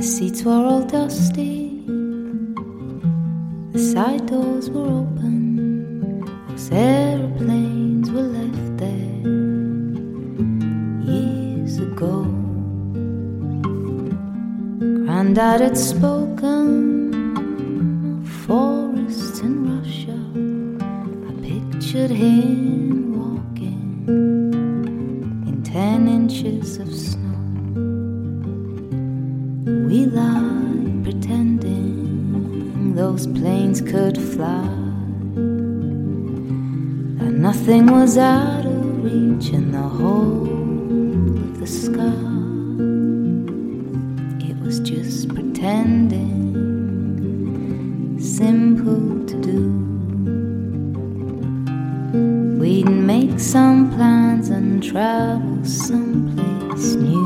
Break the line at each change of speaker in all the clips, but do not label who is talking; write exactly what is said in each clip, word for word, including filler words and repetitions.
seats were all dusty, the side doors were open, those aeroplanes were left there years ago. Granddad had spoken of forests in Russia. I pictured him walking in ten inches of snow. We lied pretending those planes could fly, that nothing was out of reach in the whole of the sky. It was just pretending, simple to do. We'd make some plans and travel someplace new.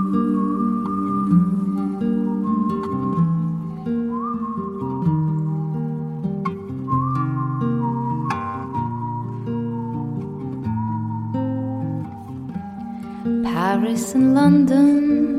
Paris and London,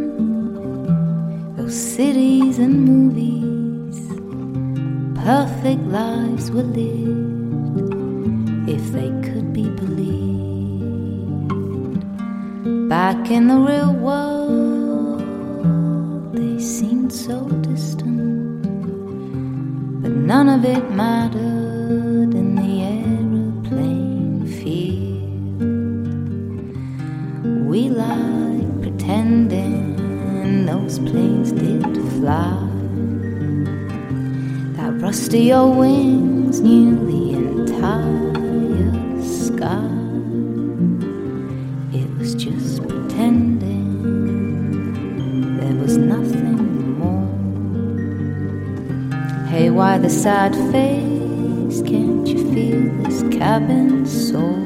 those cities and movies, perfect lives were lived if they could be believed. Back in the real world, they seemed so distant, but none of it mattered in the aeroplane field. We like pretending those planes did fly, that rusty old wings knew the entire sky. It was just pretending, there was nothing more. Hey, why the sad face? Can't you feel this cabin soul?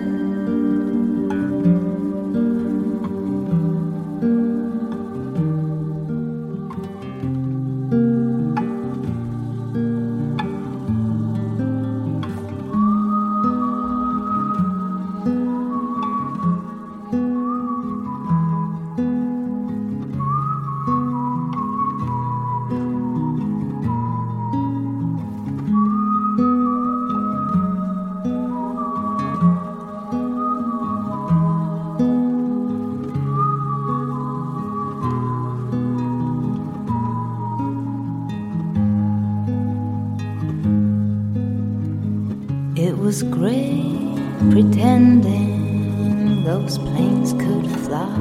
It was great pretending those planes could fly,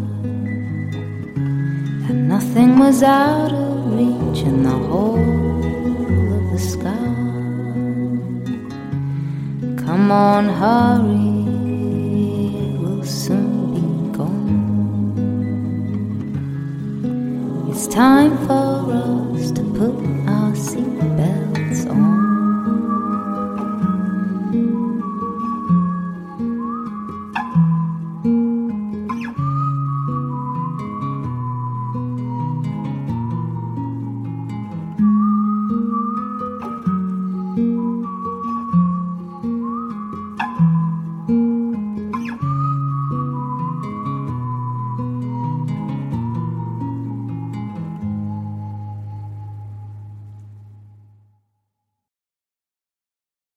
that nothing was out of reach in the whole of the sky. Come on, hurry, we'll soon be gone. It's time for us to put